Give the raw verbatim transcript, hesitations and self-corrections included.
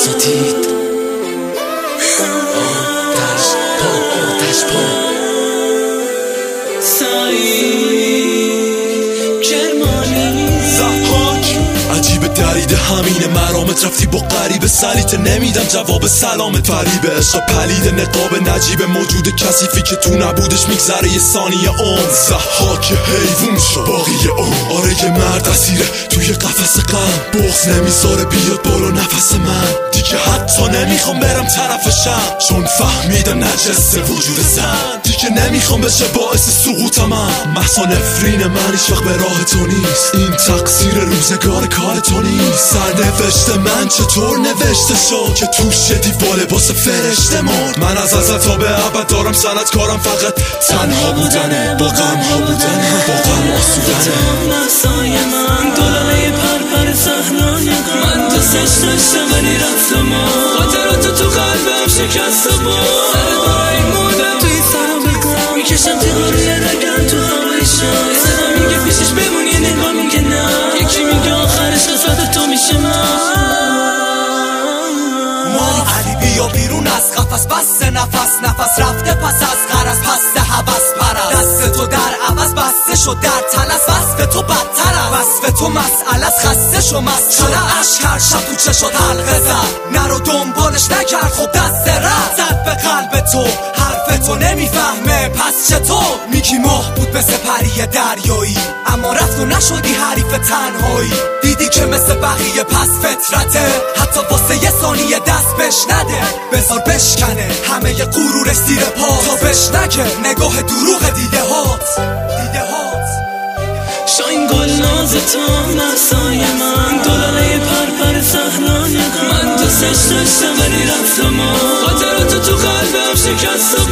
اساتید آتش پا آتش پا سعید کرمانی زحاک عجیب دریده همینه مرامت رفتی با قریب سلیت نمیدم جواب سلامت فریب عشق پلید نقاب نجیب موجود کثیفی که تو نبودش میگذره یه ثانیه عمر زحاک حیوون شد باقی عمر آره یه مرد اسیره توی قفس غم بغض نمیذاره بیاد بالا نفس من دیگه حتی نمیخوام برم طرفشم چون فهمیدم نجسه وجود زن دیگه نمیخوام بشه باعث سقوط من محض نفرین من هیچ وقت به راه تو نیست این تقصیر روزگار کار تو نیست سرنوشت من چطور نوشته شد که توش دیوار لباس فرشته مرد من از ازل تا به ابد دارم سنت کارم فقط تنها بودنه با غم ها بودنه با غم آسودنه نفسای من دلاله پرپر صحنای من دوستش داشتم ولی رفتم خاطرات تو قلبم شکست با سر برای مودم توی سرم بگم میکشم تیغا روی رگم تو هوایشم صدا میگه پیشش بمون یه نگاه میگه نه یکی میگه آخرش قسمت تو میشه من ما علی بیا بیرون از قفس بسته نفس نفس رفته پس از غرض پسته حوث پرست دست تو در عوض بسته شد در تلس وصف تو بدتر است وصف تو مسئله از خسته شو مسخره عشق هر شب تو چشات حلقه زد نرو دنبالش نکرد خب دست رد زد به قلب تو حرف تو نمیفهمه پس چطور میگی ماه بود به سپری دریایی اما رفت و نشدی حریف تنهایی دیدی که مثل بقیه پس فطرته حتی واسه یه ثانیه دست بش نده بذار بشکنه همه ی غرورش زیر پا تا بشنکه نگاه دروغ دیده هات دیده هات شاین گل ناز تو نفسای من دلاله پرپر صحنای من دوستش داشتم ولی رفتم خاطرات تو قلبم شکست